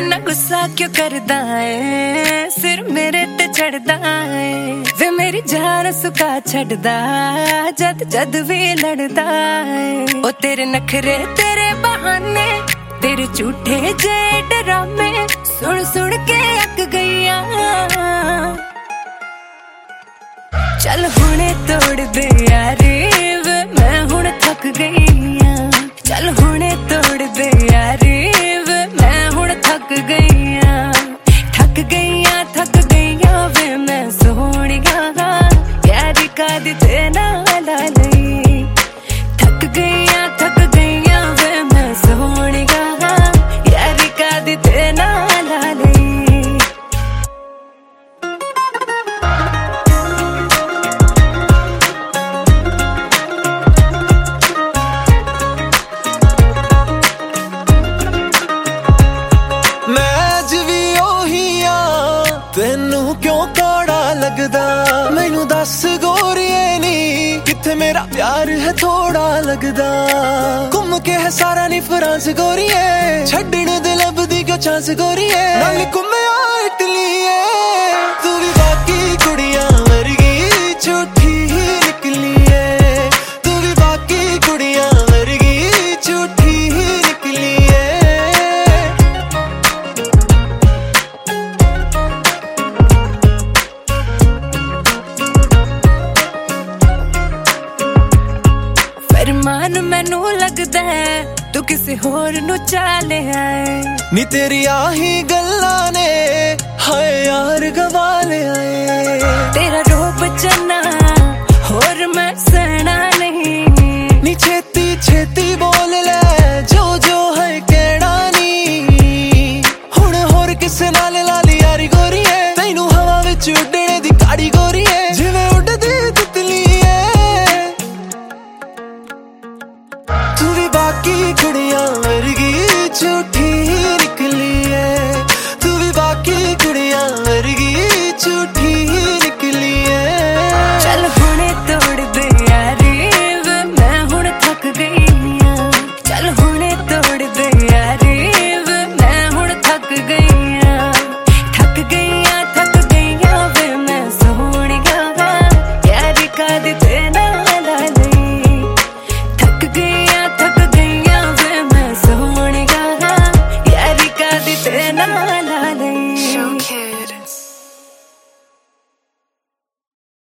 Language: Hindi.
इन्ना गुस्सा क्यों करदा है, सिर मेरे ते चढ़दा है। वे मेरी जान सुका छड़दा जद जद भी लड़दा है। ओ तेरे नखरे तेरे बहाने तेरे झूठे जे डरामे सुन सुन के अक गईया। चल हुणे तोड़ दे यारी वे मैं हुण थक गईया। चल हुणे तोड़ दे यारी वे मैं हुण थक गईया। थक गईया थक गईया वे मैं सोहणिया यारी कादी ते नाल लई। थक गईया वे मैं सोहणिया यारी कादी ते नाल लई। तेनू क्यों कौड़ा लगदा मैनू दस गोरिए नी किथे मेरा प्यार है थोड़ा लगदा। घूम के है सारा नी फ्रांस गोरिए छड्डण दे लभदी क्यों चांस गोरिए। नाल घूमया इटली तू भी बाकी कुड़ियां वर्गी झूठी निकली है। तू भी बाकी कुड़ियां वर्गी झूठी निकली है। फरमान मैनू लगदा है तू किसी होर नू चाले आए। नी तेरी आही गल्लां ने हाय यार गवा ले आए। तेरा